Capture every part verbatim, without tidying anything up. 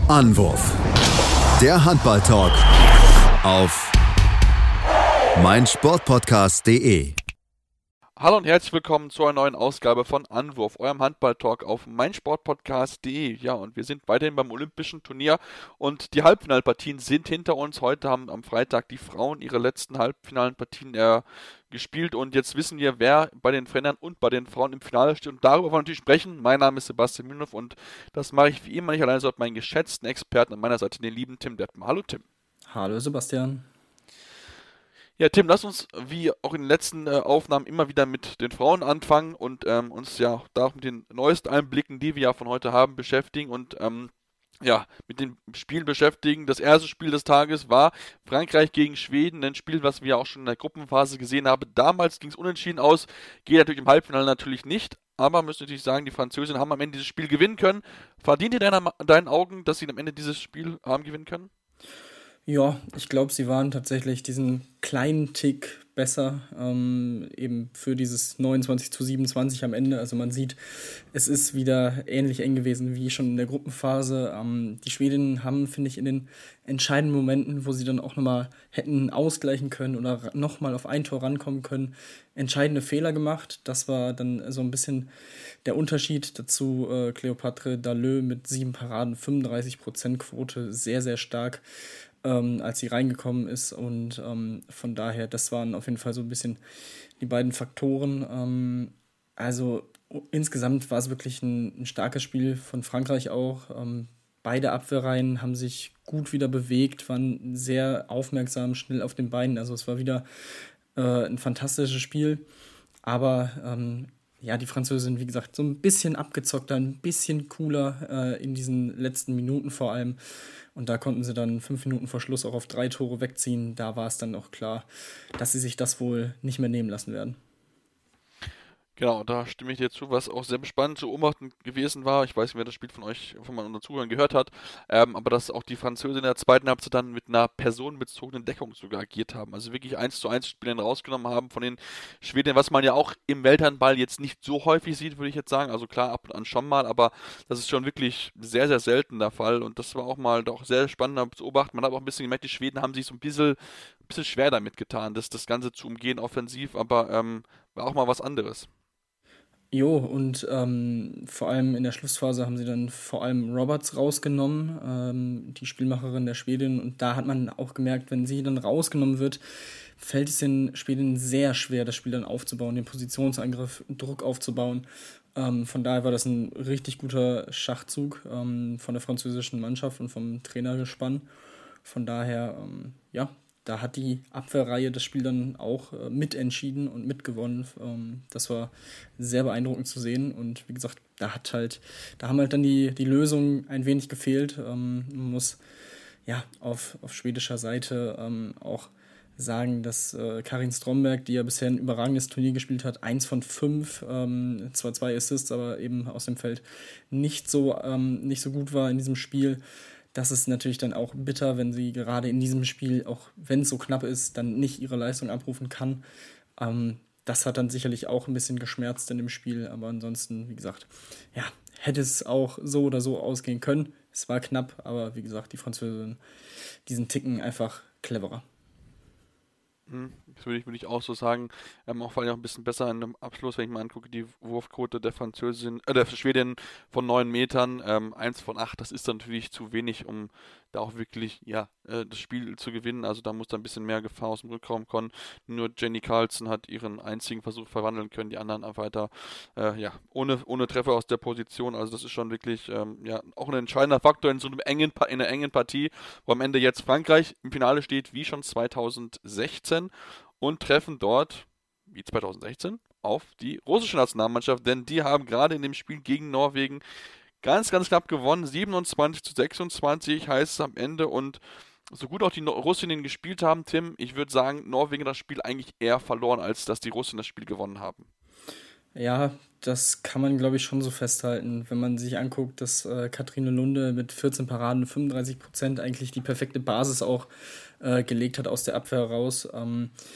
Anwurf. Der Handball-Talk auf meinsportpodcast punkt de. Hallo und herzlich willkommen zu einer neuen Ausgabe von Anwurf, eurem Handball-Talk auf meinsportpodcast punkt de. Ja, und wir sind weiterhin beim Olympischen Turnier und die Halbfinalpartien sind hinter uns. Heute haben am Freitag die Frauen ihre letzten halbfinalen Partien äh, gespielt und jetzt wissen wir, wer bei den Männern und bei den Frauen im Finale steht und darüber wollen wir natürlich sprechen. Mein Name ist Sebastian Mühlenhoff und das mache ich wie immer nicht alleine, sondern meinen geschätzten Experten an meiner Seite, den lieben Tim Detmer. Hallo Tim. Hallo Sebastian. Ja, Tim, lass uns, wie auch in den letzten äh, Aufnahmen, immer wieder mit den Frauen anfangen und ähm, uns ja da auch mit den neuesten Einblicken, die wir ja von heute haben, beschäftigen und ähm, ja, mit den Spielen beschäftigen. Das erste Spiel des Tages war Frankreich gegen Schweden, ein Spiel, was wir auch schon in der Gruppenphase gesehen haben. Damals ging es unentschieden aus, geht natürlich im Halbfinale natürlich nicht, aber müssen natürlich sagen, die Französinnen haben am Ende dieses Spiel gewinnen können. Verdient ihr deiner, deinen Augen, dass sie am Ende dieses Spiel haben gewinnen können? Ja, ich glaube, sie waren tatsächlich diesen kleinen Tick besser, ähm, eben für dieses neunundzwanzig zu siebenundzwanzig am Ende. Also man sieht, es ist wieder ähnlich eng gewesen wie schon in der Gruppenphase. Ähm, die Schwedinnen haben, finde ich, in den entscheidenden Momenten, wo sie dann auch nochmal hätten ausgleichen können oder nochmal auf ein Tor rankommen können, entscheidende Fehler gemacht. Das war dann so ein bisschen der Unterschied dazu. Äh, Cléopâtre Darleux mit sieben Paraden, fünfunddreißig Prozent Quote, sehr, sehr stark. Ähm, als sie reingekommen ist und ähm, von daher, das waren auf jeden Fall so ein bisschen die beiden Faktoren. Ähm, also o- insgesamt war es wirklich ein, ein starkes Spiel von Frankreich auch. Ähm, beide Abwehrreihen haben sich gut wieder bewegt, waren sehr aufmerksam, schnell auf den Beinen. Also es war wieder äh, ein fantastisches Spiel, aber ähm, ja, die Französin, wie gesagt, so ein bisschen abgezockter, ein bisschen cooler äh, in diesen letzten Minuten vor allem. Und da konnten sie dann fünf Minuten vor Schluss auch auf drei Tore wegziehen. Da war es dann auch klar, dass sie sich das wohl nicht mehr nehmen lassen werden. Genau, da stimme ich dir zu, was auch sehr spannend zu beobachten gewesen war. Ich weiß nicht, wer das Spiel von euch, von meinen Zuhörern gehört hat, ähm, aber dass auch die Franzosen in der zweiten Halbzeit dann mit einer personenbezogenen Deckung sogar agiert haben. Also wirklich eins zu eins Spielern rausgenommen haben von den Schweden, was man ja auch im Welthandball jetzt nicht so häufig sieht, würde ich jetzt sagen. Also klar, ab und an schon mal, aber das ist schon wirklich sehr, sehr selten der Fall. Und das war auch mal doch sehr spannend zu beobachten. Man hat auch ein bisschen gemerkt, die Schweden haben sich so ein bisschen, ein bisschen schwer damit getan, das, das Ganze zu umgehen offensiv, aber ähm, war auch mal was anderes. Jo, und ähm, vor allem in der Schlussphase haben sie dann vor allem Roberts rausgenommen, ähm, die Spielmacherin der Schwedin. Und da hat man auch gemerkt, wenn sie dann rausgenommen wird, fällt es den Schwedinnen sehr schwer, das Spiel dann aufzubauen, den Positionsangriff, Druck aufzubauen. Ähm, von daher war das ein richtig guter Schachzug ähm, von der französischen Mannschaft und vom Trainergespann. Von daher, ähm, ja, da hat die Abwehrreihe das Spiel dann auch äh, mitentschieden und mitgewonnen. Ähm, das war sehr beeindruckend zu sehen. Und wie gesagt, da hat halt, da haben halt dann die, die Lösungen ein wenig gefehlt. Ähm, man muss ja auf, auf schwedischer Seite ähm, auch sagen, dass äh, Karin Stromberg, die ja bisher ein überragendes Turnier gespielt hat, eins von fünf, ähm, zwar zwei Assists, aber eben aus dem Feld nicht so, ähm, nicht so gut war in diesem Spiel. Das ist natürlich dann auch bitter, wenn sie gerade in diesem Spiel, auch wenn es so knapp ist, dann nicht ihre Leistung abrufen kann. Ähm, das hat dann sicherlich auch ein bisschen geschmerzt in dem Spiel, aber ansonsten, wie gesagt, ja, hätte es auch so oder so ausgehen können. Es war knapp, aber wie gesagt, die Französin, diesen Ticken einfach cleverer. Hm, Das würde ich, würde ich auch so sagen. Ähm, auch vor allem auch ein bisschen besser in dem Abschluss, wenn ich mal angucke, die Wurfquote der Französin, äh, der Schwedin von neun Metern, ähm, eins von acht, das ist dann natürlich zu wenig, um da auch wirklich, ja, äh, das Spiel zu gewinnen. Also da muss da ein bisschen mehr Gefahr aus dem Rückraum kommen. Nur Jenny Carlson hat ihren einzigen Versuch verwandeln können, die anderen weiter, äh, ja, ohne, ohne Treffer aus der Position. Also das ist schon wirklich, ähm, ja, auch ein entscheidender Faktor in so einem engen, Pa- in einer engen Partie, wo am Ende jetzt Frankreich im Finale steht, wie schon zweitausendsechzehn und treffen dort, wie zweitausendsechzehn, auf die russische Nationalmannschaft, denn die haben gerade in dem Spiel gegen Norwegen ganz, ganz knapp gewonnen, siebenundzwanzig zu sechsundzwanzig heißt es am Ende und so gut auch die No- Russinnen gespielt haben, Tim, ich würde sagen, Norwegen hat das Spiel eigentlich eher verloren, als dass die Russen das Spiel gewonnen haben. Ja, das kann man, glaube ich, schon so festhalten, wenn man sich anguckt, dass äh, Kathrine Lunde mit vierzehn Paraden, fünfunddreißig Prozent eigentlich die perfekte Basis auch äh, gelegt hat aus der Abwehr raus. Ähm,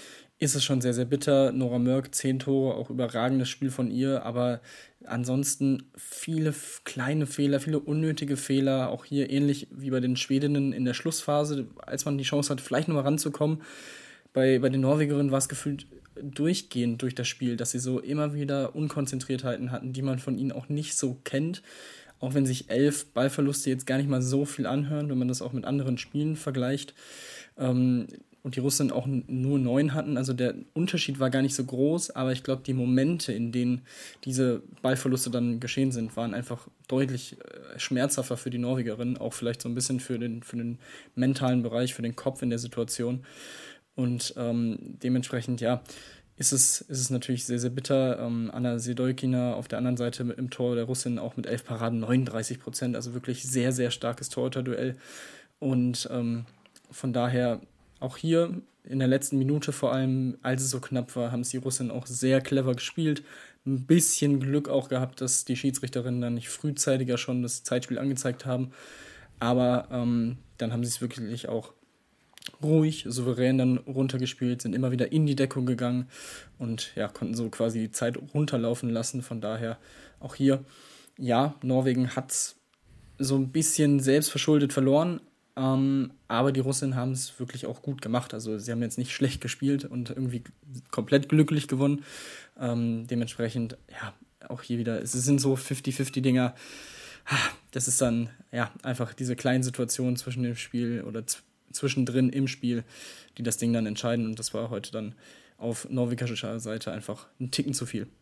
ist es schon sehr, sehr bitter. Nora Mörk, zehn Tore, auch überragendes Spiel von ihr, aber ansonsten viele f- kleine Fehler, viele unnötige Fehler, auch hier ähnlich wie bei den Schwedinnen in der Schlussphase, als man die Chance hat, vielleicht nochmal ranzukommen. Bei, bei den Norwegerinnen war es gefühlt durchgehend durch das Spiel, dass sie so immer wieder Unkonzentriertheiten hatten, die man von ihnen auch nicht so kennt. Auch wenn sich elf Ballverluste jetzt gar nicht mal so viel anhören, wenn man das auch mit anderen Spielen vergleicht. Ähm, und die Russen auch n- nur neun hatten. Also der Unterschied war gar nicht so groß, aber ich glaube, die Momente, in denen diese Ballverluste dann geschehen sind, waren einfach deutlich äh, schmerzhafter für die Norwegerinnen, auch vielleicht so ein bisschen für den, für den mentalen Bereich, für den Kopf in der Situation. Und ähm, dementsprechend, ja, ist es, ist es natürlich sehr, sehr bitter. Ähm, Anna Sedojkina auf der anderen Seite mit, im Tor der Russin auch mit elf Paraden, neununddreißig Prozent, also wirklich sehr, sehr starkes Torhüter-Duell. Und ähm, von daher auch hier in der letzten Minute vor allem, als es so knapp war, haben es die Russinnen auch sehr clever gespielt. Ein bisschen Glück auch gehabt, dass die Schiedsrichterinnen dann nicht frühzeitiger schon das Zeitspiel angezeigt haben. Aber ähm, dann haben sie es wirklich auch ruhig, souverän dann runtergespielt, sind immer wieder in die Deckung gegangen und ja, konnten so quasi die Zeit runterlaufen lassen. Von daher auch hier, ja, Norwegen hat so ein bisschen selbstverschuldet verloren, ähm, aber die Russinnen haben es wirklich auch gut gemacht. Also sie haben jetzt nicht schlecht gespielt und irgendwie komplett glücklich gewonnen. Ähm, dementsprechend, ja, auch hier wieder, es sind so fünfzig fünfzig Dinger. Das ist dann ja einfach diese kleinen Situationen zwischen dem Spiel oder z- zwischendrin im Spiel, die das Ding dann entscheiden. Und das war heute dann auf norwegischer Seite einfach ein Ticken zu viel.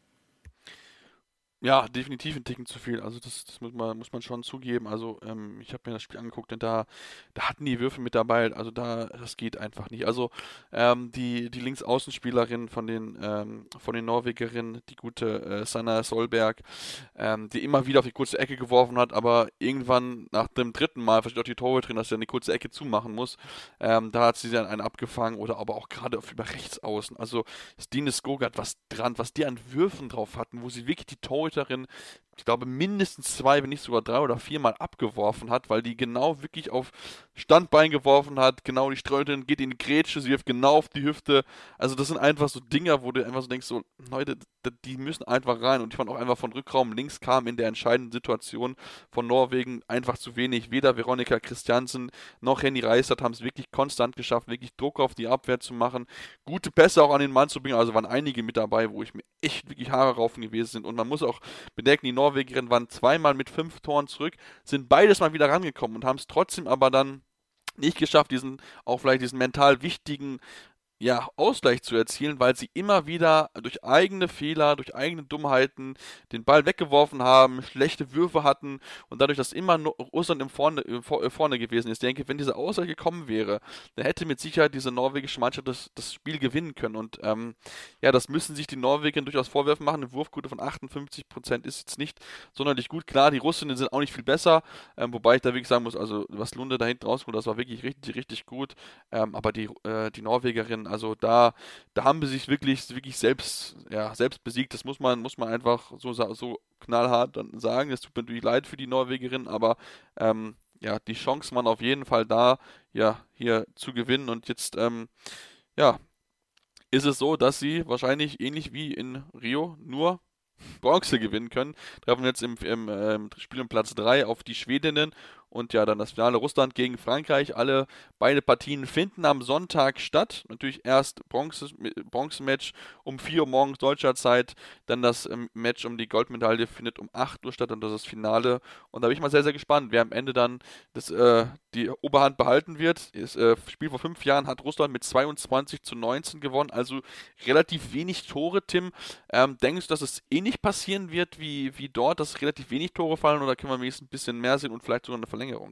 Ja, definitiv ein Ticken zu viel. Also das, das muss man, muss man schon zugeben. Also ähm, ich habe mir das Spiel angeguckt und da, da hatten die Würfe mit dabei. Also da, das geht einfach nicht. Also ähm, die, die Linksaußenspielerin von den, ähm, von den Norwegerinnen, die gute äh, Sanna Solberg, ähm, die immer wieder auf die kurze Ecke geworfen hat, aber irgendwann nach dem dritten Mal versteht auch die Torhüterin, dass sie dann die kurze Ecke zumachen muss. Ähm, da hat sie dann einen abgefangen oder aber auch gerade auf über rechts außen. Also Stine Skogart, was dran, was die an Würfen drauf hatten, wo sie wirklich die Torhüterin, ich glaube, mindestens zwei, wenn nicht sogar drei oder viermal abgeworfen hat, weil die genau wirklich auf Standbein geworfen hat, genau die Streunerin geht in die Grätsche, sie wirft genau auf die Hüfte. Also das sind einfach so Dinger, wo du einfach so denkst, so, Leute, d- die müssen einfach rein. Und ich fand auch einfach von Rückraum links kam in der entscheidenden Situation von Norwegen einfach zu wenig. Weder Veronika Christiansen noch Henny Reisert haben es wirklich konstant geschafft, wirklich Druck auf die Abwehr zu machen, gute Pässe auch an den Mann zu bringen. Also waren einige mit dabei, wo ich mir echt wirklich Haare raufen gewesen sind. Und man muss auch bedenken, die Norwegerinnen waren zweimal mit fünf Toren zurück, sind beides mal wieder rangekommen und haben es trotzdem aber dann nicht geschafft, diesen, auch vielleicht diesen mental wichtigen, ja, Ausgleich zu erzielen, weil sie immer wieder durch eigene Fehler, durch eigene Dummheiten den Ball weggeworfen haben, schlechte Würfe hatten und dadurch, dass immer nur Russland im vorne, im vor- äh, vorne gewesen ist. Ich denke, wenn dieser Ausgleich gekommen wäre, dann hätte mit Sicherheit diese norwegische Mannschaft das, das Spiel gewinnen können. Und ähm, ja, das müssen sich die Norweger durchaus Vorwürfe machen. Eine Wurfquote von achtundfünfzig Prozent ist jetzt nicht sonderlich gut. Klar, die Russinnen sind auch nicht viel besser, ähm, wobei ich da wirklich sagen muss, also was Lunde da hinten rausholt, das war wirklich richtig, richtig gut. Ähm, aber die, äh, die Norwegerinnen, also da, da haben sie sich wirklich, wirklich selbst, ja, selbst besiegt. Das muss man, muss man einfach so, sa- so knallhart dann sagen. Es tut mir natürlich leid für die Norwegerinnen, aber ähm, ja, die Chancen waren auf jeden Fall da, ja, hier zu gewinnen. Und jetzt, ähm, ja, ist es so, dass sie wahrscheinlich ähnlich wie in Rio nur Bronze gewinnen können. Treffen jetzt im, im ähm, Spiel um Platz drei auf die Schwedinnen und ja, dann das Finale Russland gegen Frankreich. Alle beide Partien finden am Sonntag statt. Natürlich erst Bronze, Bronzematch um vier Uhr morgens deutscher Zeit, dann das ähm, Match um die Goldmedaille findet um acht Uhr statt und das ist das Finale. Und da bin ich mal sehr, sehr gespannt, wer am Ende dann das, äh, die Oberhand behalten wird. Das äh, Spiel vor fünf Jahren hat Russland mit zweiundzwanzig zu neunzehn gewonnen, also relativ wenig Tore, Tim. Ähm, denkst du, dass es ähnlich passieren wird wie, wie dort, dass relativ wenig Tore fallen oder können wir wenigstens ein bisschen mehr sehen und vielleicht sogar eine Verlängerung?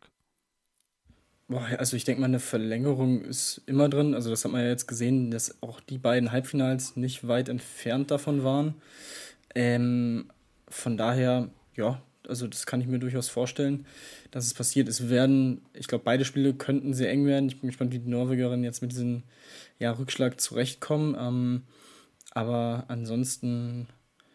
Boah, ja, also ich denke mal, eine Verlängerung ist immer drin. Also das hat man ja jetzt gesehen, dass auch die beiden Halbfinals nicht weit entfernt davon waren. Ähm, von daher, ja, also das kann ich mir durchaus vorstellen, dass es passiert. Es werden, ich glaube, beide Spiele könnten sehr eng werden. Ich bin gespannt, wie die Norwegerinnen jetzt mit diesem ja, Rückschlag zurechtkommen. Ähm, aber ansonsten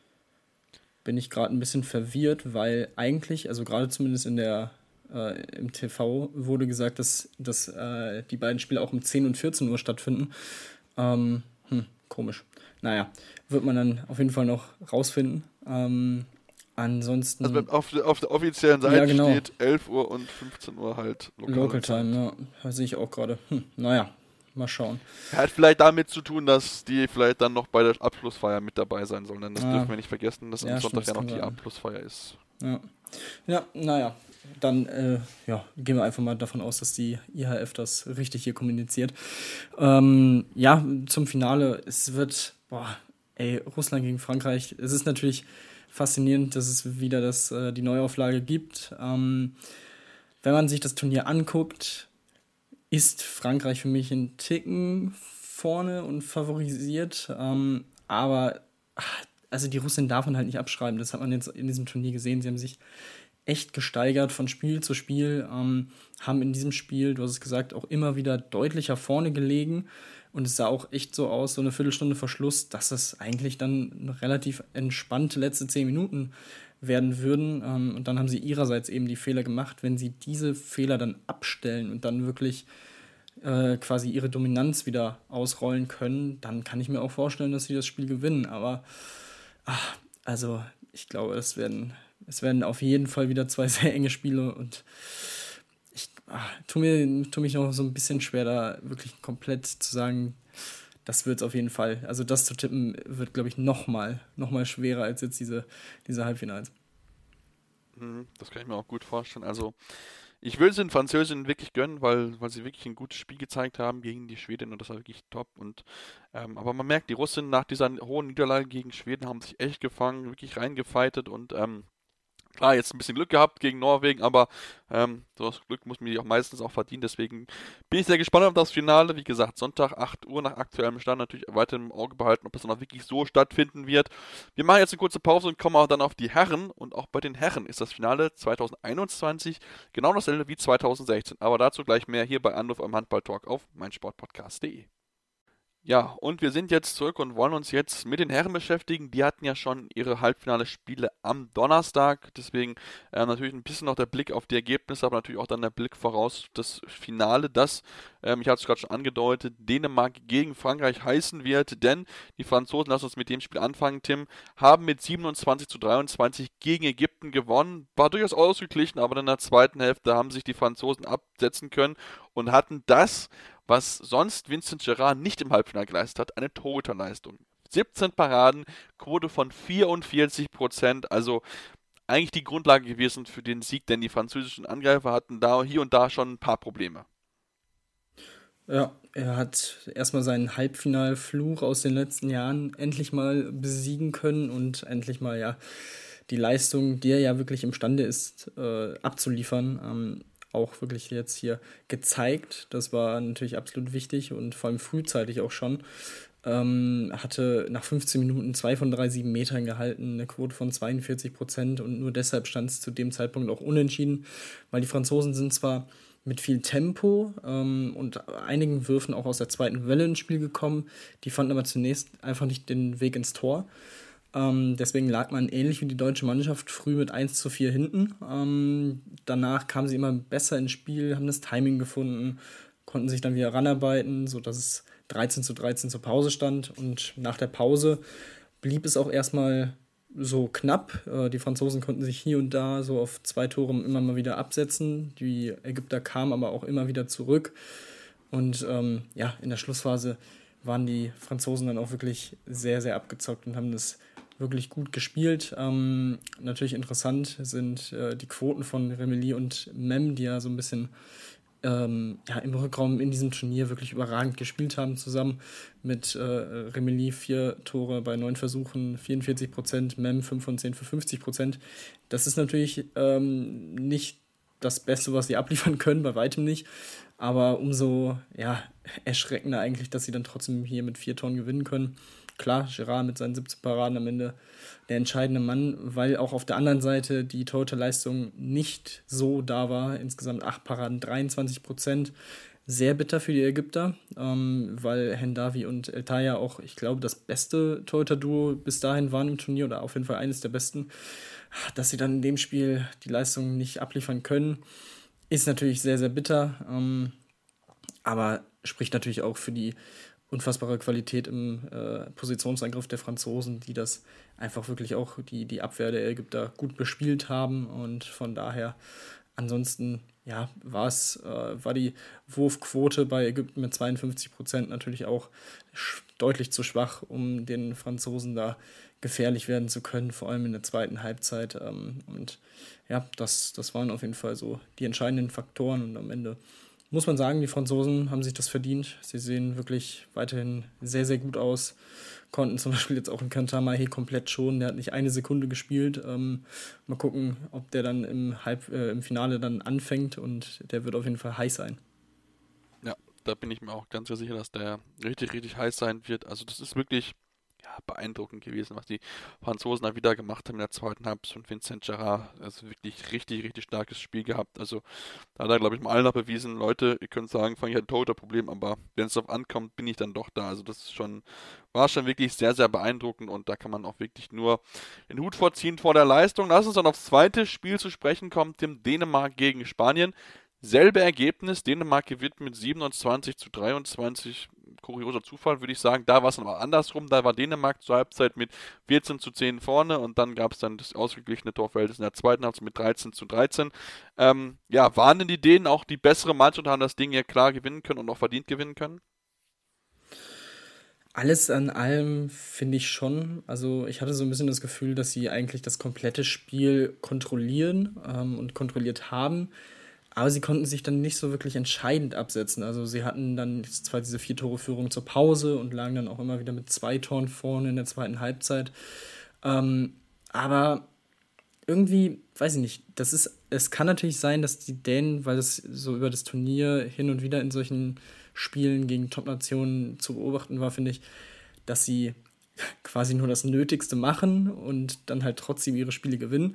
bin ich gerade ein bisschen verwirrt, weil eigentlich, also gerade zumindest in der äh, im T V wurde gesagt, dass, dass äh, die beiden Spiele auch um zehn und vierzehn Uhr stattfinden. Ähm, Komisch. Naja, wird man dann auf jeden Fall noch rausfinden. Ähm, ansonsten... Also auf, der- auf der offiziellen Seite Ja, genau. steht elf Uhr und fünfzehn Uhr halt lokale Local Zeit. Time, ja. Das sehe ich auch gerade. Hm, naja, mal schauen. Hat vielleicht damit zu tun, dass die vielleicht dann noch bei der Abschlussfeier mit dabei sein sollen. Denn das Ah. dürfen wir nicht vergessen, dass Ja, am stimmt, Sonntag ja das noch kann die sein. Abschlussfeier ist. Ja, ja naja. Dann äh, ja, gehen wir einfach mal davon aus, dass die I H F das richtig hier kommuniziert. Ähm, ja, zum Finale. Es wird, boah, ey, Russland gegen Frankreich. Es ist natürlich faszinierend, dass es wieder das, äh, die Neuauflage gibt. Ähm, wenn man sich das Turnier anguckt, ist Frankreich für mich ein Ticken vorne und favorisiert. Ähm, aber ach, also die Russen darf man halt nicht abschreiben. Das hat man jetzt in diesem Turnier gesehen. Sie haben sich echt gesteigert von Spiel zu Spiel, ähm, haben in diesem Spiel, du hast es gesagt, auch immer wieder deutlicher vorne gelegen und es sah auch echt so aus, so eine Viertelstunde vor Schluss, dass es eigentlich dann relativ entspannte letzte zehn Minuten werden würden, ähm, und dann haben sie ihrerseits eben die Fehler gemacht. Wenn sie diese Fehler dann abstellen und dann wirklich äh, quasi ihre Dominanz wieder ausrollen können, dann kann ich mir auch vorstellen, dass sie das Spiel gewinnen, aber ach, also ich glaube, es werden Es werden auf jeden Fall wieder zwei sehr enge Spiele und ich ach, tu mir tu mich noch so ein bisschen schwer, da wirklich komplett zu sagen, das wird es auf jeden Fall. Also das zu tippen wird, glaube ich, noch mal, noch mal schwerer als jetzt diese, diese Halbfinals. Mhm, das kann ich mir auch gut vorstellen. Also ich will es den Französinnen wirklich gönnen, weil, weil sie wirklich ein gutes Spiel gezeigt haben gegen die Schweden und das war wirklich top. Und ähm, aber man merkt, die Russinnen nach dieser hohen Niederlage gegen Schweden haben sich echt gefangen, wirklich reingefightet und ähm, klar, jetzt ein bisschen Glück gehabt gegen Norwegen, aber ähm, so das Glück muss man sich auch meistens auch verdienen. Deswegen bin ich sehr gespannt auf das Finale. Wie gesagt, Sonntag acht Uhr nach aktuellem Stand natürlich weiter im Auge behalten, ob das dann auch wirklich so stattfinden wird. Wir machen jetzt eine kurze Pause und kommen auch dann auf die Herren. Und auch bei den Herren ist das Finale zwanzig einundzwanzig genau dasselbe wie zwanzig sechzehn. Aber dazu gleich mehr hier bei Anruf am Handball-Talk auf meinsportpodcast punkt de. Ja, und wir sind jetzt zurück und wollen uns jetzt mit den Herren beschäftigen. Die hatten ja schon ihre Halbfinale-Spiele am Donnerstag. Deswegen äh, natürlich ein bisschen noch der Blick auf die Ergebnisse, aber natürlich auch dann der Blick voraus das Finale, das, ähm, ich hatte es gerade schon angedeutet, Dänemark gegen Frankreich heißen wird. Denn die Franzosen, lass uns mit dem Spiel anfangen, Tim, haben mit siebenundzwanzig zu dreiundzwanzig gegen Ägypten gewonnen. War durchaus ausgeglichen, aber in der zweiten Hälfte haben sich die Franzosen absetzen können und hatten das, was sonst Vincent Gerard nicht im Halbfinale geleistet hat, eine Torhüterleistung. siebzehn Paraden, Quote von vierundvierzig Prozent, also eigentlich die Grundlage gewesen für den Sieg, denn die französischen Angreifer hatten da hier und da schon ein paar Probleme. Ja, er hat erstmal seinen Halbfinalfluch aus den letzten Jahren endlich mal besiegen können und endlich mal ja die Leistung, die er ja wirklich imstande ist, äh, abzuliefern, ähm, auch wirklich jetzt hier gezeigt. Das war natürlich absolut wichtig und vor allem frühzeitig auch schon. Ähm, hatte nach fünfzehn Minuten zwei von drei sieben Metern gehalten, eine Quote von zweiundvierzig Prozent und nur deshalb stand es zu dem Zeitpunkt auch unentschieden, weil die Franzosen sind zwar mit viel Tempo ähm, und einigen Würfen auch aus der zweiten Welle ins Spiel gekommen, die fanden aber zunächst einfach nicht den Weg ins Tor. Ähm, deswegen lag man ähnlich wie die deutsche Mannschaft früh mit eins zu vier hinten. Ähm, danach kamen sie immer besser ins Spiel, haben das Timing gefunden, konnten sich dann wieder ranarbeiten, sodass es dreizehn zu dreizehn zur Pause stand. Und nach der Pause blieb es auch erstmal so knapp. Äh, die Franzosen konnten sich hier und da so auf zwei Tore immer mal wieder absetzen. Die Ägypter kamen aber auch immer wieder zurück. Und ähm, ja, in der Schlussphase waren die Franzosen dann auch wirklich sehr, sehr abgezockt und haben das wirklich gut gespielt. Ähm, natürlich interessant sind äh, die Quoten von Remeli und Mem, die ja so ein bisschen ähm, ja, im Rückraum in diesem Turnier wirklich überragend gespielt haben zusammen. Mit äh, Remeli vier Tore bei neun Versuchen, vierundvierzig Prozent, Mem fünf von zehn für fünfzig Prozent. Das ist natürlich ähm, nicht das Beste, was sie abliefern können, bei weitem nicht. Aber umso ja, erschreckender eigentlich, dass sie dann trotzdem hier mit vier Toren gewinnen können. Klar, Gerard mit seinen siebzehn Paraden am Ende der entscheidende Mann, weil auch auf der anderen Seite die Torhüterleistung nicht so da war. Insgesamt acht Paraden, dreiundzwanzig Prozent. Sehr bitter für die Ägypter, ähm, weil Hendawi und El Taya auch, ich glaube, das beste Torhüter-Duo bis dahin waren im Turnier oder auf jeden Fall eines der besten. Dass sie dann in dem Spiel die Leistung nicht abliefern können, ist natürlich sehr, sehr bitter. Ähm, aber spricht natürlich auch für die unfassbare Qualität im äh, Positionsangriff der Franzosen, die das einfach wirklich auch die, die Abwehr der Ägypter gut bespielt haben. Und von daher ansonsten, ja, war es, äh, war die Wurfquote bei Ägypten mit zweiundfünfzig Prozent natürlich auch sch- deutlich zu schwach, um den Franzosen da gefährlich werden zu können, vor allem in der zweiten Halbzeit. Ähm, und ja, das, das waren auf jeden Fall so die entscheidenden Faktoren. Und am Ende muss man sagen, die Franzosen haben sich das verdient. Sie sehen wirklich weiterhin sehr, sehr gut aus. Konnten zum Beispiel jetzt auch in Kantar Mahé komplett schonen. Der hat nicht eine Sekunde gespielt. Ähm, mal gucken, ob der dann im, Halb, äh, im Finale dann anfängt. Und der wird auf jeden Fall heiß sein. Ja, da bin ich mir auch ganz sicher, dass der richtig, richtig heiß sein wird. Also das ist wirklich ja, beeindruckend gewesen, was die Franzosen da wieder gemacht haben in der zweiten Halbzeit. Und Vincent Gerard, also wirklich richtig, richtig starkes Spiel gehabt. Also da hat er, glaube ich, mal allen noch bewiesen, Leute, ihr könnt sagen, ich hatte ein Torhüter-Problem, aber wenn es darauf ankommt, bin ich dann doch da. Also das ist schon, war schon wirklich sehr, sehr beeindruckend und da kann man auch wirklich nur den Hut vorziehen vor der Leistung. Lass uns dann aufs zweite Spiel zu sprechen kommen, dem Dänemark gegen Spanien. Selbe Ergebnis, Dänemark gewinnt mit siebenundzwanzig zu dreiundzwanzig, kurioser Zufall, würde ich sagen. Da war es aber andersrum, da war Dänemark zur Halbzeit mit vierzehn zu zehn vorne und dann gab es dann das ausgeglichene Torverhältnis in der zweiten Halbzeit mit dreizehn zu dreizehn. Ähm, ja, waren denn die Dänen auch die bessere Mannschaft und haben das Ding ja klar gewinnen können und auch verdient gewinnen können? Alles an allem finde ich schon. Also ich hatte so ein bisschen das Gefühl, dass sie eigentlich das komplette Spiel kontrollieren ähm, und kontrolliert haben. Aber sie konnten sich dann nicht so wirklich entscheidend absetzen. Also sie hatten dann zwar diese vier Tore Führung zur Pause und lagen dann auch immer wieder mit zwei Toren vorne in der zweiten Halbzeit. Ähm, aber irgendwie, weiß ich nicht, das ist, es kann natürlich sein, dass die Dänen, weil es so über das Turnier hin und wieder in solchen Spielen gegen Top-Nationen zu beobachten war, finde ich, dass sie quasi nur das Nötigste machen und dann halt trotzdem ihre Spiele gewinnen.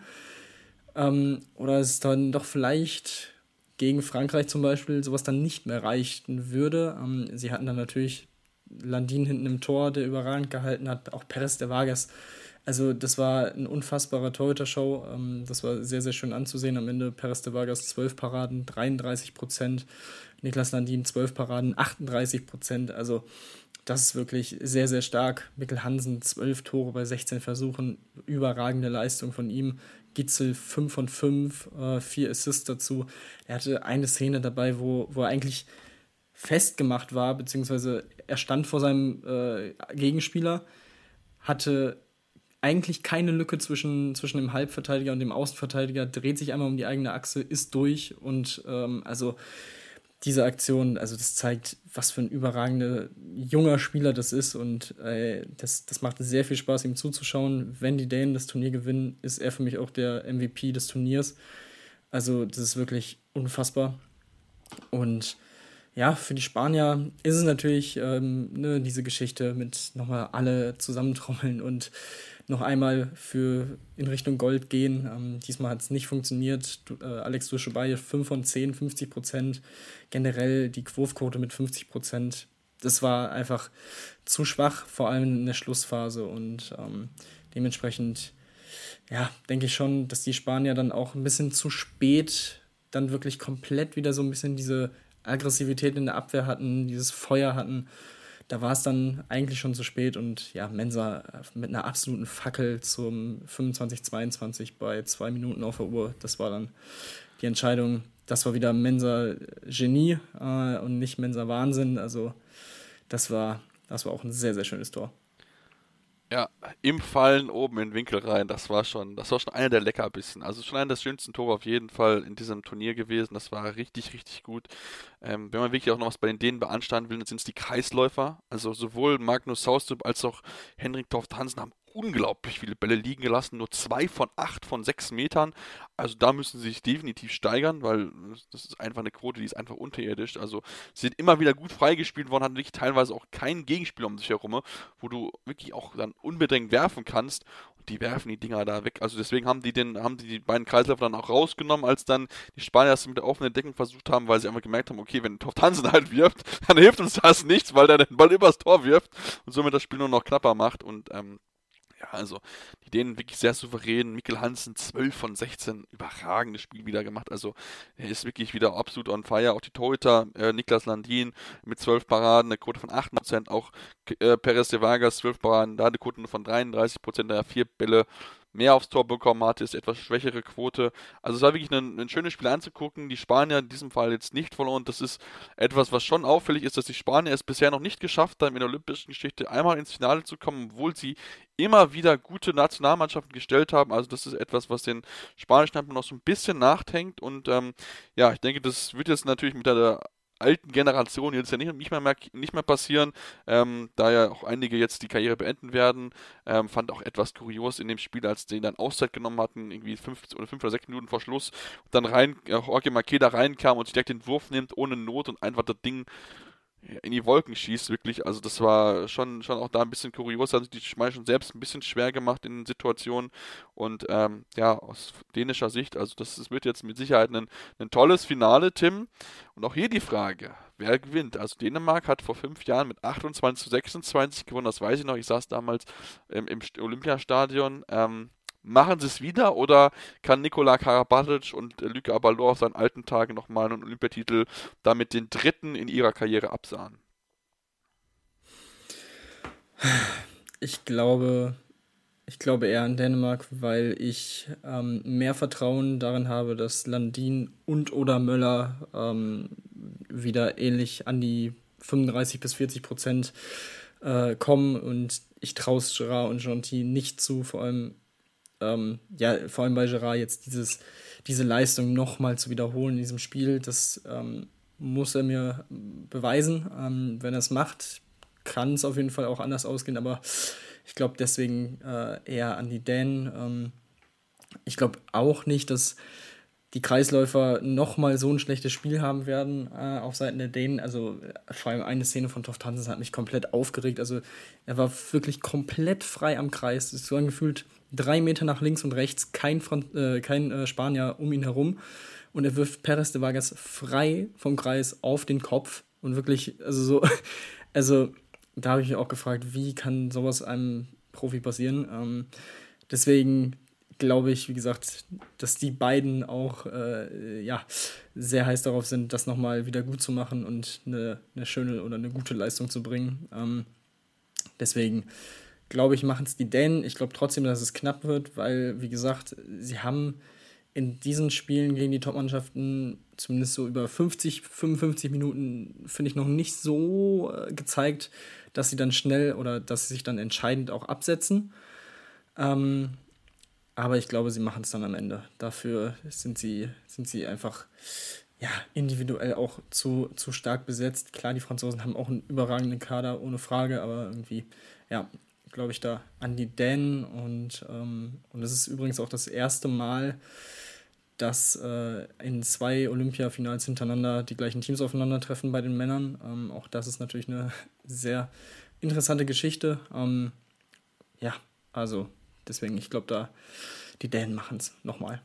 Ähm, oder es dann doch vielleicht gegen Frankreich zum Beispiel sowas dann nicht mehr reichen würde. Ähm, sie hatten dann natürlich Landin hinten im Tor, der überragend gehalten hat, auch Perez de Vargas. Also das war ein unfassbarer Torhüter-Show. Ähm, das war sehr, sehr schön anzusehen. Am Ende Perez de Vargas zwölf Paraden, dreiunddreißig Prozent. Niklas Landin zwölf Paraden, achtunddreißig Prozent. Also das ist wirklich sehr, sehr stark. Mikkel Hansen zwölf Tore bei sechzehn Versuchen. Überragende Leistung von ihm. Gitzel fünf von fünf, äh, vier Assists dazu. Er hatte eine Szene dabei, wo, wo er eigentlich festgemacht war, beziehungsweise er stand vor seinem äh, Gegenspieler, hatte eigentlich keine Lücke zwischen, zwischen dem Halbverteidiger und dem Außenverteidiger, dreht sich einmal um die eigene Achse, ist durch und ähm, also diese Aktion, also das zeigt, was für ein überragender junger Spieler das ist und äh, das, das macht sehr viel Spaß, ihm zuzuschauen. Wenn die Dänen das Turnier gewinnen, ist er für mich auch der M V P des Turniers. Also das ist wirklich unfassbar. Und ja, für die Spanier ist es natürlich ähm, ne, diese Geschichte mit nochmal alle zusammentrommeln und noch einmal für in Richtung Gold gehen. Ähm, diesmal hat es nicht funktioniert. Du, äh, Alex Dusche-Baye fünf von zehn, fünfzig Prozent. Generell die Wurfquote mit fünfzig Prozent. Das war einfach zu schwach, vor allem in der Schlussphase. Und ähm, dementsprechend, ja, denke ich schon, dass die Spanier dann auch ein bisschen zu spät dann wirklich komplett wieder so ein bisschen diese Aggressivität in der Abwehr hatten, dieses Feuer hatten. Da war es dann eigentlich schon zu spät und ja, Mensah mit einer absoluten Fackel zum fünfundzwanzig zweiundzwanzig bei zwei Minuten auf der Uhr. Das war dann die Entscheidung. Das war wieder Mensah Genie äh, und nicht Mensah Wahnsinn. Also das war, das war auch ein sehr, sehr schönes Tor. Ja, im Fallen oben in den Winkel rein, das war schon, das war schon einer der Leckerbissen. Also schon einer der schönsten Tore auf jeden Fall in diesem Turnier gewesen. Das war richtig, richtig gut. Ähm, wenn man wirklich auch noch was bei den Dänen beanstanden will, dann sind es die Kreisläufer. Also sowohl Magnus Saustrup als auch Henrik Toft Hansen haben unglaublich viele Bälle liegen gelassen. Nur zwei von acht von sechs Metern. Also da müssen sie sich definitiv steigern, weil das ist einfach eine Quote, die ist einfach unterirdisch. Also sie sind immer wieder gut freigespielt worden, hatten wirklich teilweise auch keinen Gegenspieler um sich herum, wo du wirklich auch dann unbedingt werfen kannst. Und die werfen die Dinger da weg. Also deswegen haben die den, haben die, die beiden Kreisläufer dann auch rausgenommen, als dann die Spanier das mit der offenen Deckung versucht haben, weil sie einfach gemerkt haben, okay, wenn Toft Hansen halt wirft, dann hilft uns das nichts, weil der den Ball übers Tor wirft und somit das Spiel nur noch knapper macht. Und ähm, Ja, also die Dänen wirklich sehr souverän. Mikkel Hansen zwölf von sechzehn, überragendes Spiel wieder gemacht. Also er ist wirklich wieder absolut on fire. Auch die Torhüter, äh, Niklas Landin mit zwölf Paraden, eine Quote von achtzig Prozent. Auch äh, Perez de Vargas zwölf Paraden, da eine Quote nur von dreiunddreißig Prozent, da er vier Bälle mehr aufs Tor bekommen hatte, ist etwas schwächere Quote. Also es war wirklich ein, ein schönes Spiel anzugucken. Die Spanier in diesem Fall jetzt nicht verloren. Das ist etwas, was schon auffällig ist, dass die Spanier es bisher noch nicht geschafft haben, in der olympischen Geschichte einmal ins Finale zu kommen, obwohl sie immer wieder gute Nationalmannschaften gestellt haben. Also das ist etwas, was den spanischen Handball noch so ein bisschen nachhängt. Und ähm, ja, ich denke, das wird jetzt natürlich mit der alten Generation jetzt ja nicht, nicht, mehr, mehr, nicht mehr passieren, ähm, da ja auch einige jetzt die Karriere beenden werden. Ähm, fand auch etwas kurios in dem Spiel, als die dann Auszeit genommen hatten, irgendwie fünf oder, fünf oder sechs Minuten vor Schluss, und dann rein, äh, Jorge Makeda reinkam und sich direkt den Wurf nimmt, ohne Not, und einfach das Ding in die Wolken schießt, wirklich. Also das war schon, schon auch da ein bisschen kurios, hat sich die Schmeiß schon selbst ein bisschen schwer gemacht in den Situationen, und ähm, ja, aus dänischer Sicht, also das, das wird jetzt mit Sicherheit ein, ein tolles Finale, Tim. Und auch hier die Frage, wer gewinnt? Also Dänemark hat vor fünf Jahren mit achtundzwanzig zu sechsundzwanzig gewonnen, das weiß ich noch, ich saß damals ähm, im Olympiastadion. ähm, Machen sie es wieder, oder kann Nikola Karabatic und äh, Luka Abaloh auf seinen alten Tagen nochmal einen Olympiatitel, damit den dritten in ihrer Karriere absahen? Ich glaube, ich glaube eher an Dänemark, weil ich ähm, mehr Vertrauen darin habe, dass Landin und oder Möller ähm, wieder ähnlich an die fünfunddreißig bis vierzig Prozent äh, kommen, und ich traue es Gerard und Gentil nicht zu, vor allem Ähm, ja, vor allem bei Gerard jetzt dieses, diese Leistung nochmal zu wiederholen in diesem Spiel, das ähm, muss er mir beweisen. Ähm, wenn er es macht, kann es auf jeden Fall auch anders ausgehen, aber ich glaube deswegen äh, eher an die Dänen. Ähm, ich glaube auch nicht, dass die Kreisläufer nochmal so ein schlechtes Spiel haben werden äh, auf Seiten der Dänen. Also äh, vor allem eine Szene von Toft Hansen hat mich komplett aufgeregt. Also er war wirklich komplett frei am Kreis. Es war gefühlt drei Meter nach links und rechts, kein, Front, äh, kein äh, Spanier um ihn herum. Und er wirft Perez de Vargas frei vom Kreis auf den Kopf. Und wirklich, also so, also da habe ich mich auch gefragt, wie kann sowas einem Profi passieren? Ähm, deswegen glaube ich, wie gesagt, dass die beiden auch äh, ja, sehr heiß darauf sind, das nochmal wieder gut zu machen und eine, eine schöne oder eine gute Leistung zu bringen. Ähm, deswegen glaube ich, machen es die Dänen. Ich glaube trotzdem, dass es knapp wird, weil, wie gesagt, sie haben in diesen Spielen gegen die Top-Mannschaften zumindest so über fünfzig, fünfundfünfzig Minuten, finde ich, noch nicht so äh, gezeigt, dass sie dann schnell oder dass sie sich dann entscheidend auch absetzen. Ähm, Aber ich glaube, sie machen es dann am Ende. Dafür sind sie, sind sie einfach ja, individuell auch zu, zu stark besetzt. Klar, die Franzosen haben auch einen überragenden Kader, ohne Frage, aber irgendwie, ja, glaube ich da an die Dänen. Und ähm, und es ist übrigens auch das erste Mal, dass äh, in zwei Olympiafinals hintereinander die gleichen Teams aufeinandertreffen bei den Männern. Ähm, auch das ist natürlich eine sehr interessante Geschichte. Ähm, ja, also deswegen, ich glaube, da die Dänen machen es nochmal.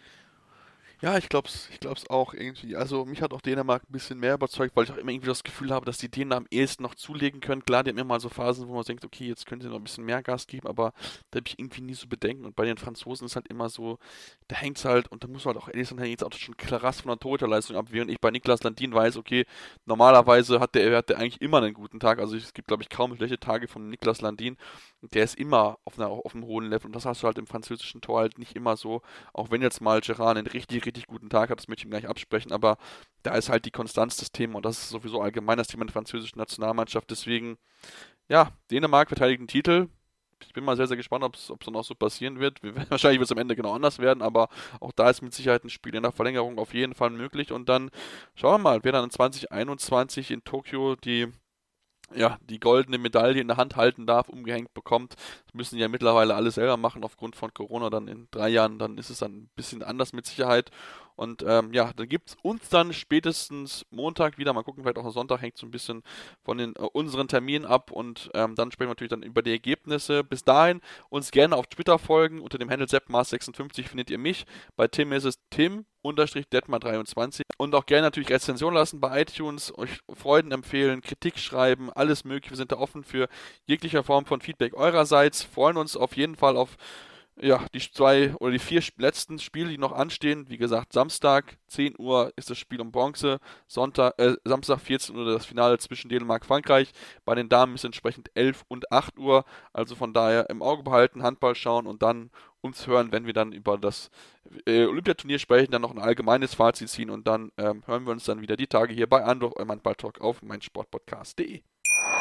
Ja, ich glaub's, ich glaub's auch irgendwie. Also mich hat auch Dänemark ein bisschen mehr überzeugt, weil ich auch immer irgendwie das Gefühl habe, dass die Dänen am ehesten noch zulegen können. Klar, die haben immer mal so Phasen, wo man denkt, okay, jetzt können sie noch ein bisschen mehr Gas geben, aber da habe ich irgendwie nie so Bedenken. Und bei den Franzosen ist halt immer so, da hängt's halt, und da muss man halt auch ehrlich sein, da hängt's auch schon krass von der Torhüterleistung ab, während ich bei Niklas Landin weiß, okay, normalerweise hat der, hat der eigentlich immer einen guten Tag. Also es gibt, glaube ich, kaum schlechte Tage von Niklas Landin. Und der ist immer auf, einer, auf einem hohen Level. Und das hast du halt im französischen Tor halt nicht immer so. Auch wenn jetzt mal Gerard einen richtig, richtig guten Tag hat, das möchte ich ihm gleich absprechen. Aber da ist halt die Konstanz das Thema. Und das ist sowieso allgemein das Thema der französischen Nationalmannschaft. Deswegen, ja, Dänemark verteidigt den Titel. Ich bin mal sehr, sehr gespannt, ob es dann auch so passieren wird. Wahrscheinlich wird es am Ende genau anders werden, aber auch da ist mit Sicherheit ein Spiel in der Verlängerung auf jeden Fall möglich. Und dann schauen wir mal, wer dann in zwanzig einundzwanzig in Tokio die ja, die goldene Medaille in der Hand halten darf, umgehängt bekommt. Das müssen ja mittlerweile alle selber machen aufgrund von Corona. Dann in drei Jahren, dann ist es dann ein bisschen anders mit Sicherheit. Und ähm, ja, dann gibt es uns dann spätestens Montag wieder, mal gucken, vielleicht auch am Sonntag, hängt so ein bisschen von den, äh, unseren Terminen ab und ähm, dann sprechen wir natürlich dann über die Ergebnisse. Bis dahin uns gerne auf Twitter folgen, unter dem Handle seppmars sechsundfünfzig findet ihr mich, bei Tim ist es Tim unterstrich detmar dreiundzwanzig und auch gerne natürlich Rezension lassen bei iTunes, euch Freuden empfehlen, Kritik schreiben, alles mögliche. Wir sind da offen für jegliche Form von Feedback eurerseits, freuen uns auf jeden Fall auf ja, die zwei oder die vier letzten Spiele, die noch anstehen. Wie gesagt, Samstag zehn Uhr ist das Spiel um Bronze, Sonntag, äh, Samstag vierzehn Uhr das Finale zwischen Dänemark und Frankreich. Bei den Damen ist entsprechend elf und acht Uhr. Also von daher im Auge behalten, Handball schauen und dann uns hören, wenn wir dann über das äh, Olympiaturnier sprechen, dann noch ein allgemeines Fazit ziehen und dann ähm, hören wir uns dann wieder die Tage hier bei Andorf, eurem Handball-Talk auf meinsportpodcast punkt de.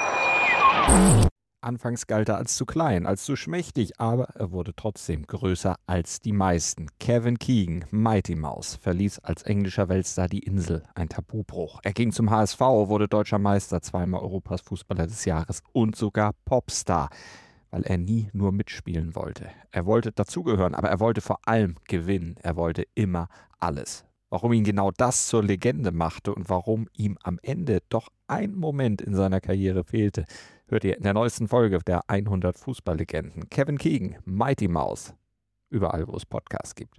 Anfangs galt er als zu klein, als zu schmächtig, aber er wurde trotzdem größer als die meisten. Kevin Keegan, Mighty Mouse, verließ als englischer Weltstar die Insel, ein Tabubruch. Er ging zum H S V, wurde deutscher Meister, zweimal Europas Fußballer des Jahres und sogar Popstar, weil er nie nur mitspielen wollte. Er wollte dazugehören, aber er wollte vor allem gewinnen. Er wollte immer alles. Warum ihn genau das zur Legende machte und warum ihm am Ende doch ein Moment in seiner Karriere fehlte, hört ihr in der neuesten Folge der hundert Fußballlegenden. Kevin Keegan, Mighty Mouse. Überall, wo es Podcasts gibt.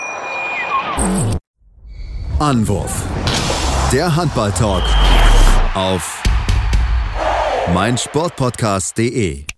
Anwurf. Der Handball-Talk auf meinsportpodcast punkt de.